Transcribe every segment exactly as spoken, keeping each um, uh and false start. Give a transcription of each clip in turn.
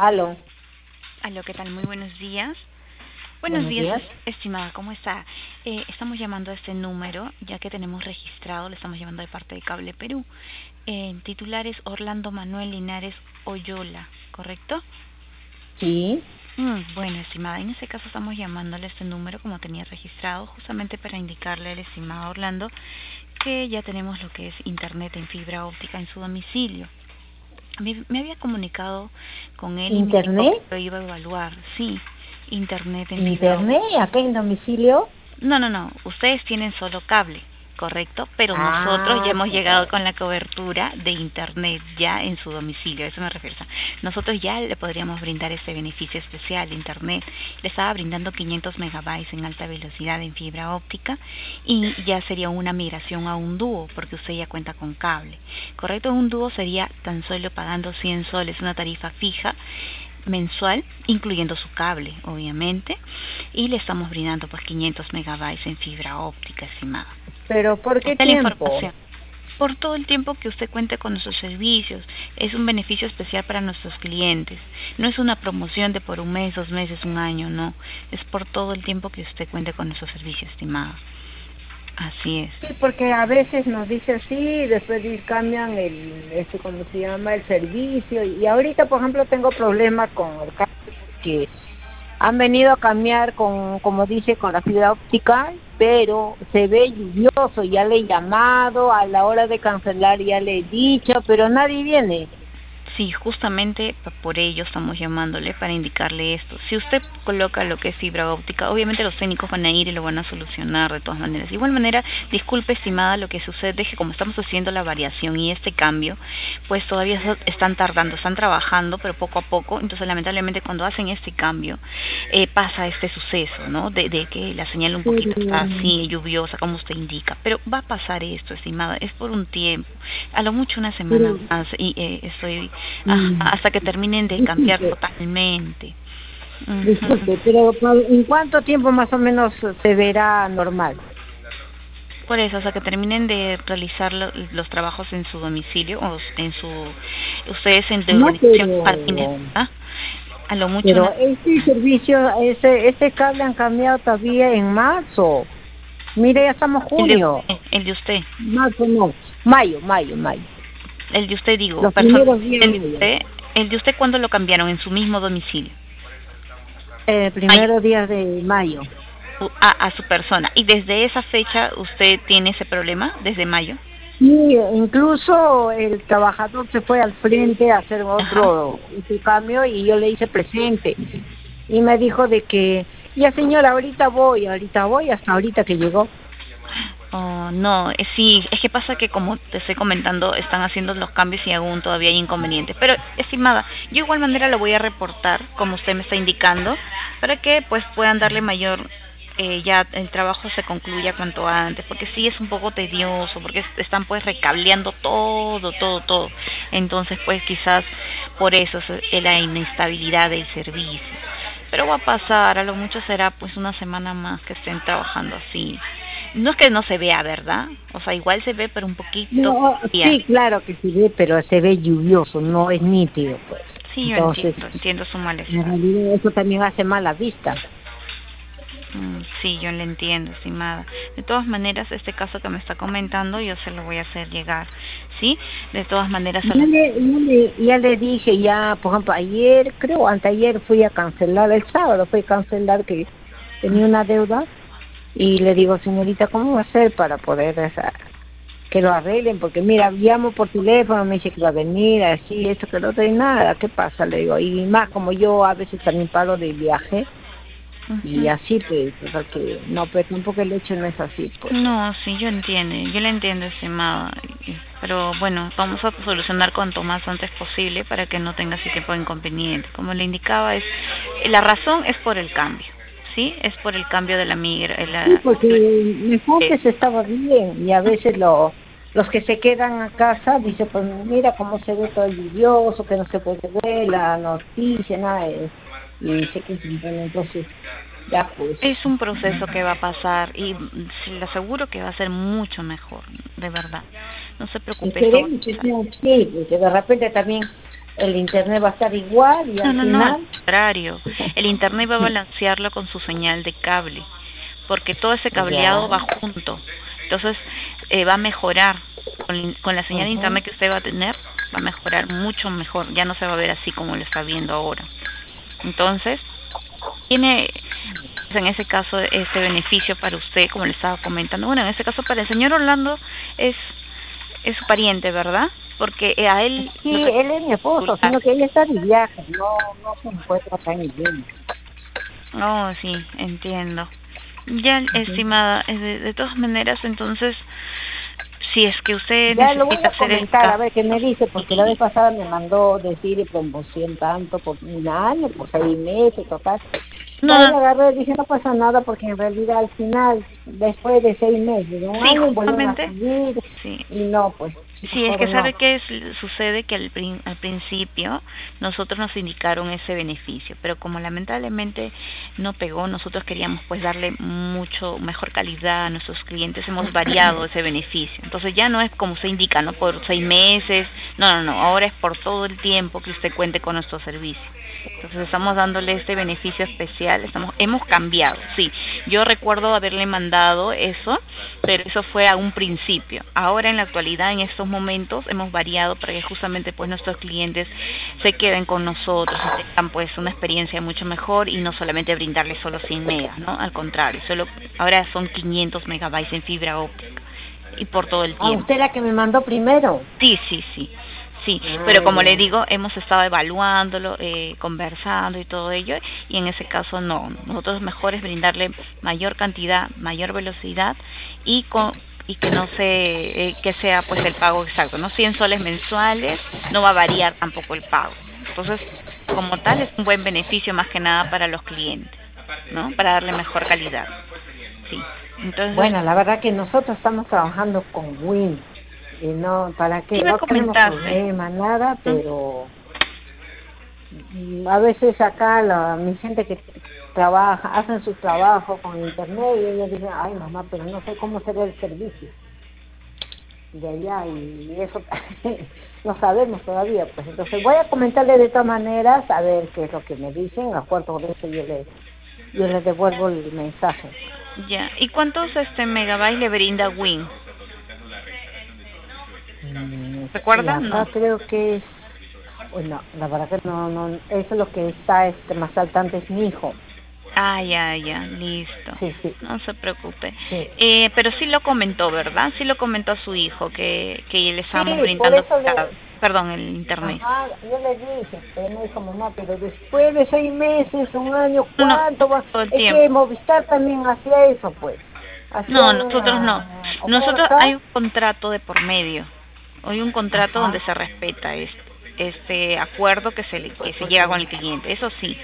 Aló, Aló, ¿qué tal? Muy buenos días. Buenos buenos días, días. es- estimada, ¿cómo está? Eh, estamos llamando a este número, ya que tenemos registrado, le estamos llamando de parte de Cable Perú. Eh, titular es Orlando Manuel Linares Oyola, ¿correcto? Sí, Mm, bueno, estimada, en ese caso estamos llamándole a este número como tenía registrado, justamente para indicarle al estimado Orlando que ya tenemos lo que es internet en fibra óptica en su domicilio. Me, me había comunicado con él y me indicó que internet, lo iba a evaluar. Sí, internet en fibra óptica. internet, acá en domicilio. No, no, no. Ustedes tienen solo cable, ¿correcto? Pero nosotros ya Ah, hemos llegado claro. con la cobertura de internet ya en su domicilio. A eso me refiero. O sea, nosotros ya le podríamos brindar este beneficio especial de internet. Le estaba brindando quinientos megabytes en alta velocidad en fibra óptica y ya sería una migración a un dúo porque usted ya cuenta con cable. ¿Correcto? Un dúo sería tan solo pagando cien soles, una tarifa fija mensual, incluyendo su cable, obviamente, y le estamos brindando pues quinientos megabytes en fibra óptica, estimada. Pero ¿por qué Esta es la tiempo? información. Por todo el tiempo que usted cuente con nuestros servicios, es un beneficio especial para nuestros clientes. No es una promoción de por un mes, dos meses, un año, no. Es por todo el tiempo que usted cuente con nuestros servicios, estimada. Así es. Sí, porque a veces nos dice así, después di- cambian el, este, ¿cómo se llama? El servicio. Y ahorita, por ejemplo, tengo problemas con el cable porque han venido a cambiar con, como dice, con la fibra óptica, pero se ve lluvioso. Ya le he llamado, a la hora de cancelar ya le he dicho, pero nadie viene. Sí, justamente p- por ello estamos llamándole para indicarle esto. Si usted coloca lo que es fibra óptica, obviamente los técnicos van a ir y lo van a solucionar de todas maneras. De igual manera, disculpe estimada lo que sucede es que como estamos haciendo la variación y este cambio, pues todavía so- están tardando, están trabajando, pero poco a poco. Entonces, lamentablemente, cuando hacen este cambio, eh, pasa este suceso, ¿no? De, de que la señal un poquito está Pero, así, lluviosa, como usted indica. Pero va a pasar esto, estimada, es por un tiempo, a lo mucho una semana pero, más, y eh, estoy ajá, mm, hasta que terminen de cambiar disculpe. totalmente. Ujú. Disculpe, pero pa- ¿en cuánto tiempo más o menos se verá normal? Por eso, hasta que terminen de realizar lo- los trabajos en su domicilio o en su, ustedes en de No, organización jardines, pero, ¿ah? A lo mucho pero una este servicio, ese, este cable han cambiado todavía en marzo. Mire, ya estamos el de junio. usted, el de usted, Marzo no, mayo, mayo, mayo. el de usted digo, Los persona, primeros días el de de mayo. usted, el de usted cuándo lo cambiaron en su mismo domicilio, Eh, mayo, primeros días de mayo. u- a, a su persona y desde esa fecha usted tiene ese problema desde mayo, Sí, incluso el trabajador se fue al frente a hacer ajá. otro, otro cambio y yo le hice presente. Y me dijo de que, ya señora, ahorita voy, ahorita voy, hasta ahorita que llegó. Oh, no, eh, sí, es que pasa que como te estoy comentando, están haciendo los cambios y aún todavía hay inconvenientes. Pero, estimada, yo de igual manera lo voy a reportar, como usted me está indicando, para que pues puedan darle mayor, eh, ya el trabajo se concluya cuanto antes, porque sí es un poco tedioso, porque es- están pues recableando todo, todo, todo. Entonces, pues quizás por eso es eh, la inestabilidad del servicio. Pero va a pasar, a lo mucho será pues una semana más que estén trabajando así. No es que no se vea, ¿verdad? O sea, igual se ve, pero un poquito No, ya. sí, claro que se ve, pero se ve lluvioso, no es nítido, pues. Sí, yo Entonces, entiendo, entiendo su en malestar. realidad eso también hace mala vista. Mm, sí, yo le entiendo, estimada. De todas maneras, este caso que me está comentando, yo se lo voy a hacer llegar, ¿sí? De todas maneras, a Ya la... le, ya le, ya le dije, ya, por ejemplo, ayer, creo, anteayer fui a cancelar, el sábado fui a cancelar que tenía una deuda y le digo, señorita, ¿cómo va a hacer para poder esa, que lo arreglen? Porque mira, llamo por teléfono, me dice que va a venir, así, esto, que lo otro, y nada, ¿qué pasa? Le digo, y más como yo a veces también paro de viaje, y Ujú. así, pues, porque no, pero tampoco el hecho no es así, pues. No, sí, yo entiendo, yo le entiendo, estimada. y- Pero bueno, vamos a solucionar cuanto más antes posible para que no tenga ese tipo de inconveniente. Como le indicaba, es la razón es por el cambio, ¿sí? Es por el cambio de la migra, eh, Sí, la, porque mejor eh, que se estaba bien, y a veces lo, los que se quedan a casa dicen, pues mira cómo se ve todo lluvioso, que no se puede ver la noticia, nada, de- y se quejan, bueno, entonces, ya pues, es un proceso que va a pasar y mm, se le aseguro que va a ser mucho mejor, de verdad. No se preocupe, esto va esperemos a que pasar. sea así, porque de repente también el internet va a estar igual y No, al no, no, al final... contrario. El internet va a balancearlo con su señal de cable, porque todo ese cableado Ya. va junto. Entonces, eh, va a mejorar. Con, con la señal de Ujú. internet que usted va a tener, va a mejorar mucho mejor. Ya no se va a ver así como lo está viendo ahora. Entonces, tiene pues, en ese caso ese beneficio para usted, como le estaba comentando. Bueno, en ese caso para el señor Orlando es es su pariente, ¿verdad? Porque eh, a él Sí, lo él es mi esposo, regular. sino que él está de viaje, no no se encuentra acá en Lima. Oh, sí, entiendo. Ya, Ujú. estimada, eh, de, de todas maneras, entonces, si es que usted Ya lo voy necesita a hacer el comentar, a cambio, ver qué me dice, porque la vez y pasada me mandó decir promoción tanto por un año, por seis meses, total. De no, ahí no, agarré y dije, no pasa nada, porque en realidad al final, después de seis meses, de un sí, año, vuelven a justamente, subir, sí. y no, pues, Sí, es mejor que sabe no. que sucede que al, prin- al principio nosotros nos indicaron ese beneficio, pero como lamentablemente no pegó, nosotros queríamos pues darle mucho mejor calidad a nuestros clientes, hemos variado ese beneficio. Entonces ya no es como se indica, ¿no? Por seis meses, no, no, no, ahora es por todo el tiempo que usted cuente con nuestro servicio. Entonces estamos dándole este beneficio especial, estamos, hemos cambiado, sí. Yo recuerdo haberle mandado eso, pero eso fue a un principio. Ahora en la actualidad, en estos momentos, hemos variado para que justamente pues nuestros clientes se queden con nosotros y tengan pues una experiencia mucho mejor y no solamente brindarles solo cien megas, ¿no? Al contrario, solo ahora son quinientos megabytes en fibra óptica y por todo el Ah, tiempo. usted la que me mandó primero. Sí, sí, sí, sí, Ah, pero como le ya. digo, hemos estado evaluándolo, eh, conversando y todo ello, y en ese caso no, nosotros mejor es brindarle mayor cantidad, mayor velocidad y con y que no se eh, que sea pues el pago exacto, no cien soles mensuales, no va a variar tampoco el pago. Entonces, como tal es un buen beneficio más que nada para los clientes, ¿no? Para darle mejor calidad. Sí. Entonces, Bueno, la verdad que nosotros estamos trabajando con Win. Y no, ¿para sí qué? me No tenemos comentaste. problema, nada, ¿Mm? pero mm, a veces acá la, mi gente que trabaja, hacen su trabajo con internet y ellos dicen, ay mamá, pero no sé cómo será el servicio de allá y eso no sabemos todavía. Pues entonces voy a comentarle de todas maneras a ver qué es lo que me dicen, a acuerdo de eso yo le, yo les devuelvo el mensaje. Ya. ¿Y cuántos este megabytes le brinda Win? Mm, y ¿Recuerda? No. acá creo que es, bueno, la verdad que no, no, eso es lo que está este más saltante es mi hijo. Ah, ya, ya, listo. Sí, sí, No se preocupe. sí. Eh, pero sí lo comentó, ¿verdad? Sí lo comentó a su hijo que, que le Sí, estábamos por brindando, eso ah, le, perdón, el internet. ajá, yo le dije, pero me dijo mamá, pero después de seis meses, un año, No, no, ¿cuánto va? todo el Es tiempo. que Movistar también hacía eso, pues. No, Hacían nosotros no. una Nosotros oferta, hay un contrato de por medio. Hay un contrato donde ajá, se respeta este, este acuerdo que se le, que se llega con el cliente. Eso sí.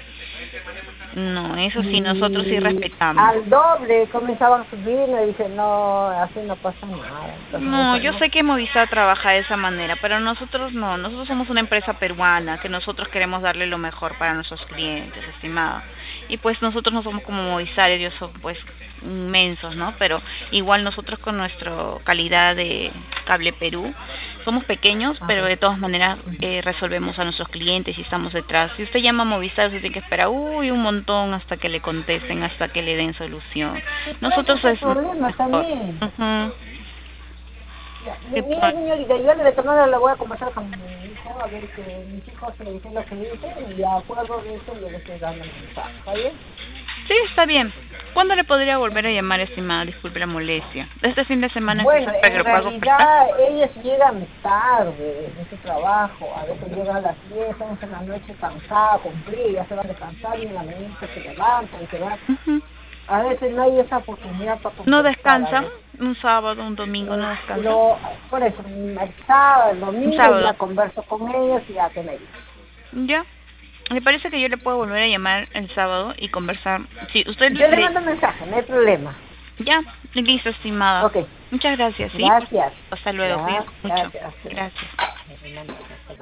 No, eso sí, nosotros sí y respetamos. al doble comenzaban a subir, le dije, no, así no pasa nada. Entonces me No, dijo, yo no. sé que Movistar trabaja de esa manera, pero nosotros no. Nosotros somos una empresa peruana, que nosotros queremos darle lo mejor para nuestros clientes, estimado. Y pues nosotros no somos como Movistar, ellos son pues inmensos, ¿no? Pero igual nosotros con nuestra calidad de Cable Perú, somos pequeños, pero Ajá. de todas maneras eh, resolvemos a nuestros clientes y estamos detrás. Si usted llama a Movistar, usted tiene que esperar, uy, un montón hasta que le contesten, hasta que le den solución. Sí, pues ese Nosotros es el es problema mejor. también. Ujú. Ya, mi- Sí, mire, pues. señorita, yo le de le voy a conversar con mi hijo, a ver que mis hijos le dicen lo que dicen, y de acuerdo de eso yo le estoy dando el mensaje, ¿está bien? Sí, está bien. ¿Cuándo le podría volver a llamar, estimada? Disculpe la molestia. Este fin de semana Bueno, quizás para que en lo pueda conversar. realidad ellos llegan tarde de su trabajo, a veces llegan a las diez, once de la noche cansada, con frío, ya se van a descansar y en la mañana se levantan y se van. Ujú. A veces no hay esa oportunidad para ¿No conversar, a descansa? veces. ¿Un sábado, un domingo no Eh, descansa? lo, por eso, el sábado, el Un domingo sábado. ya converso con ellos y ya que me dicen. ¿Ya? ¿Le parece que yo le puedo volver a llamar el sábado y conversar? Sí, usted Yo le le... mando un mensaje, no hay problema. Ya, listo, estimada. Ok, Muchas gracias, ¿sí? gracias. Hasta luego, Ya, cuídate mucho. gracias. Gracias. Me manda un mensaje.